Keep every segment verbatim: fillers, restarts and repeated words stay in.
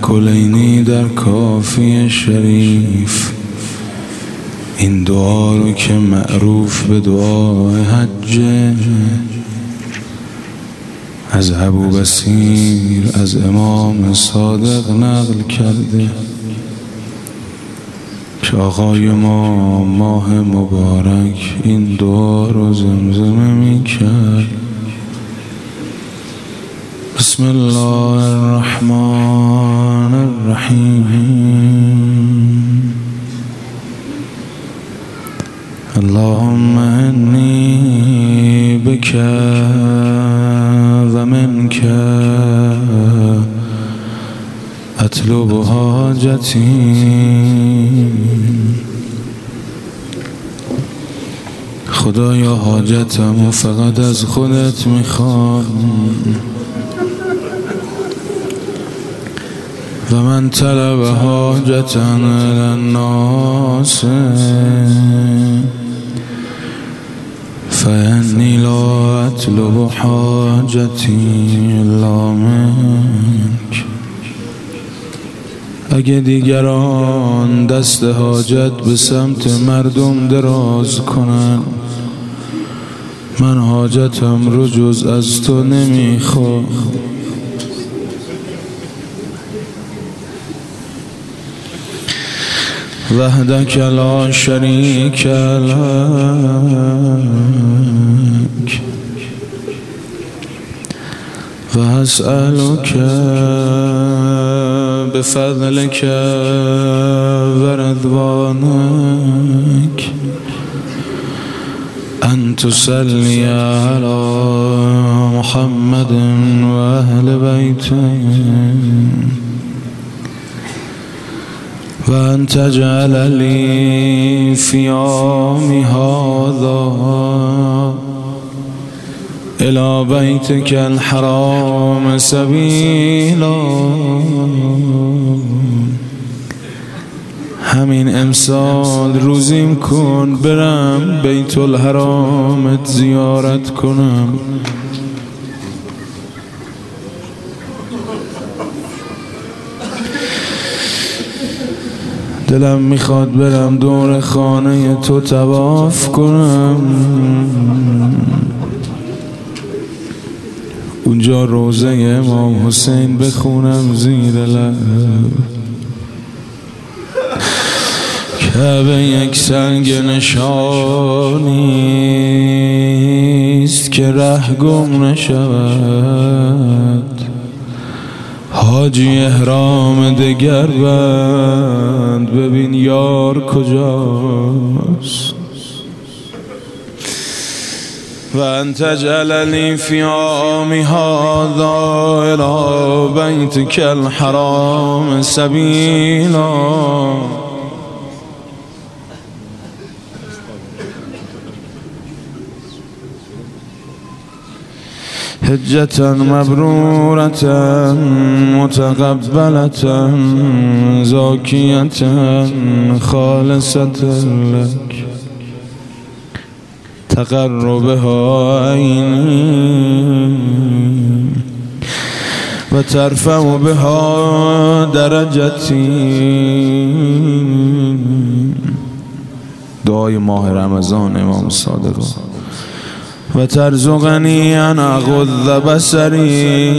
کلینی در کافی شریف این دعا رو که معروف به دعای حجه از ابو بصیر از امام صادق نقل کرده که آقای ما ماه مبارک این دعا رو زمزمه می کرد. بسم الله الرحمن الرحیم اللهم انی بک و منک اطلب حاجتی. خدایا حاجتم و فقط از خودت میخوام و من طلب حاجتن للناس فانی لا اطلب حاجتی الا منک. اگه دیگران دست حاجت به سمت مردم دراز کنن من حاجتم رو جز از تو نمیخوام. وحدک لا شریک لک و اسألک بفضلک و رضوانک ان تصلی علی محمد و اهل بیته و ان تجعل لی فی عامی هذا الی بیتک الحرام سبیلا. همین امسال روزیم کن برم بیت الحرامت زیارت کنم. دلم میخواد برم دور خانه تو طواف کنم اونجا روزه امام حسین بخونم زیر لب. کعبه یک سنگ نشانیست که ره گم نشود. حاجی احرام دگر بند ببین یار کجاست. و ان تجعل لی فی عامی هذا الی بیتک الحرام سبیلا. حجة مبرورة متقبلة زاكية خالصة لك تقر بها عيني وترفع بها درجتي. دعای ماه رمضان امام صادق و ترزقنی ان اغض بصری.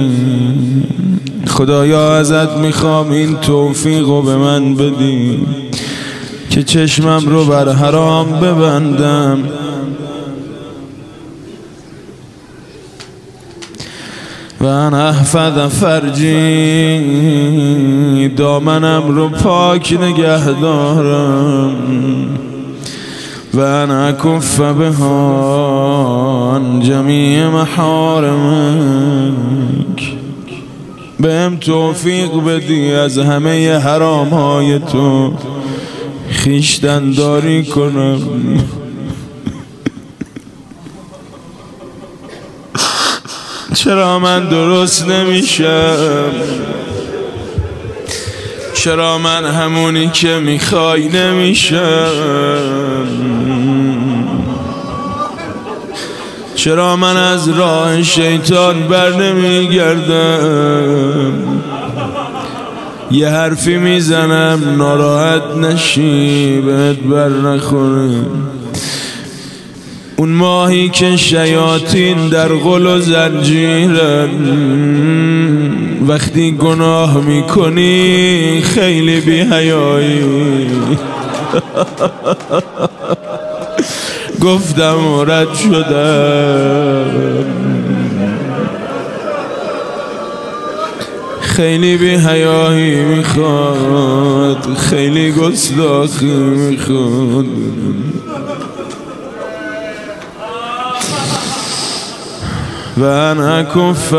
خدایا ازت میخوام این توفیقو به من بدی که چشمم رو بر حرام ببندم و ان احفظ فرجی دامنم رو پاک نگه دارم و انا اکف بها عن جمیع محارمک. بهم توفیق بدی از همه حرام های تو خویشتن داری کنم. چرا من درست نمیشم؟ چرا من همونی که میخوای نمیشم؟ چرا من از راه شیطان بر نمیگردم؟ یه حرفی میزنم ناراحت نشی بهت بر نخوره. اون ماهی که شیاطین در غل و زنجیرن، وقتی گناه میکنی خیلی بی حیایی. گفتم و رد شدم، خیلی بی حیایی میخواد، خیلی گستاخی میخواد. و انا اکف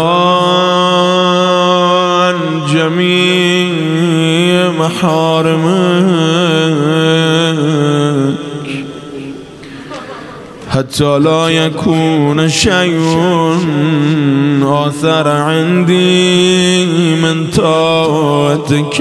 بها جمیع محارمک حتی لا یکون شیء آثر عندی من طاعتک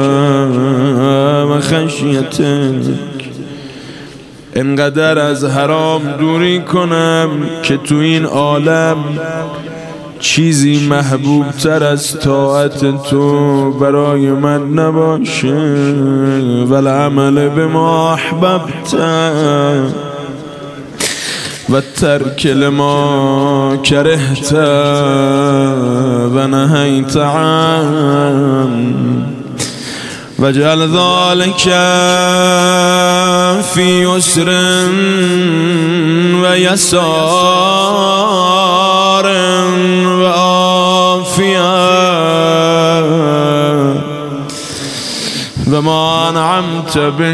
و خشیتک. انقدر از حرام دوری کنم که تو این عالم چیزی محبوب تر از طاعت تو برای من نباشه. والعمل بما احببت و ترک لما کرهت و نهیت عن وجعل ذلك في يسر و يسار و عافیه و ما انعمت به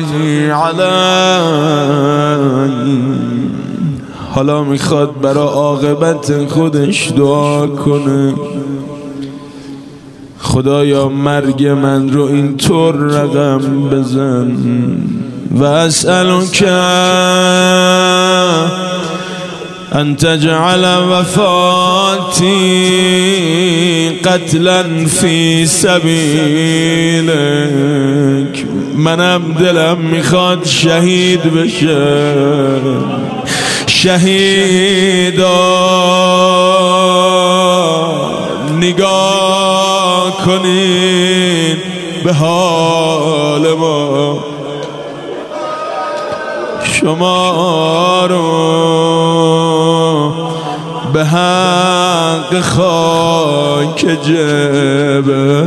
علی. حالا میخواد برای عاقبت خودش دعا کنه. خدایا مرگ من رو اینطور رقم بزن. و اسألک ان تجعل وفاتی قتلا فی سبیلک. منم دلم میخواد شهید بشه. شهیدا نگاه کنین به حال ما، شما رو به حق خاک جبه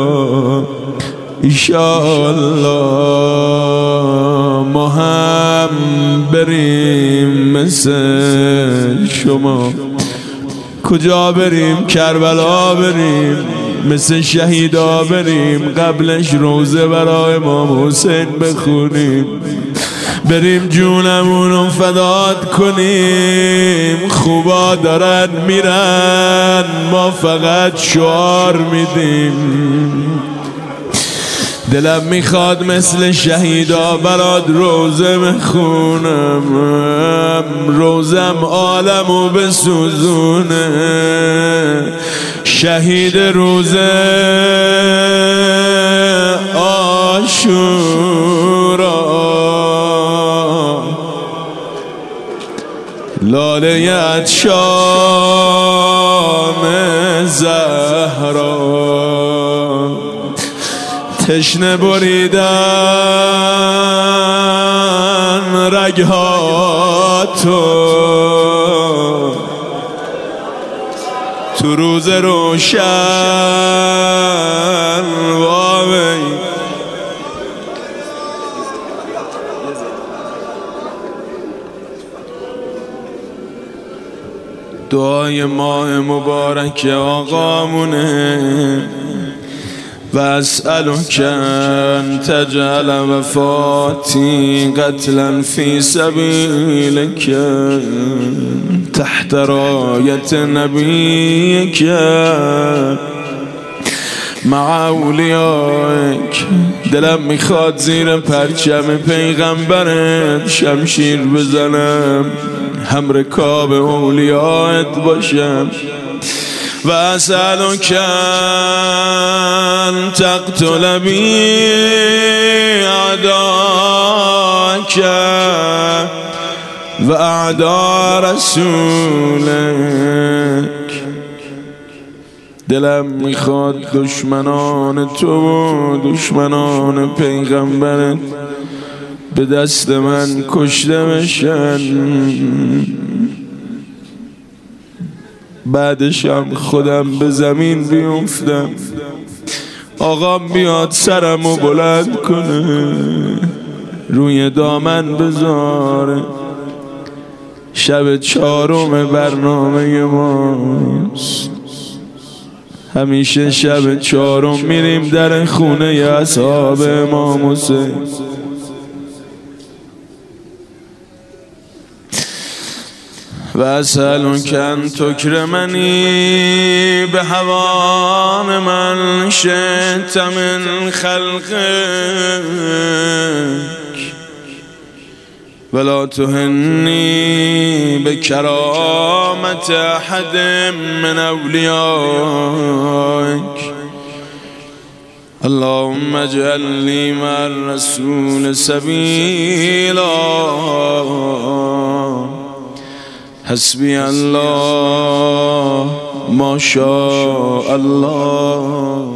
ایشالله ما هم بریم مثل شما. کجا بریم؟ کربلا بریم، مثل شهیدا بریم، قبلش روزه برای امام حسین بخونیم، بریم جونمونو فدات کنیم. خوبا دارن میرن، ما فقط شعار میدیم. دلم میخواد مثل شهیدا برات روزه بخونم، روزم عالمو بسوزونه. شهید روزه عاشورا، لاله عطشان زهرا، تشنه بریدن رگهاتو تو روز روشن. وای دعای ماه مبارک آقامونه. و اسألک ان تجعل وفاتی قتلا فی سبیلک تحت رایت نبیک مع اولیائک. دلم میخواد زیر پرچم پیغمبرت شمشیر بزنم، هم رکاب اولیائت باشم. و اسألک ان تقتل بی اعداک و اعدا رسولک. دلم میخواد دشمنان تو و دشمنان پیغمبرت به دست من کشته بشن، بعدشم خودم به زمین بیفتم، آقا بیاد سرمو بلند کنه روی دامن بذاره. شب چهارم برنامه ماست، همیشه شب چهارم میریم در خونه اصحاب امام حسین. و اسألک ان تکرمنی به هوان من شئت من خلقک ولا تهنی به کرامت احد من اولیائک. اللهم اجعلنی مع الرسول سبیلا. حسبی الله ما شاء الله.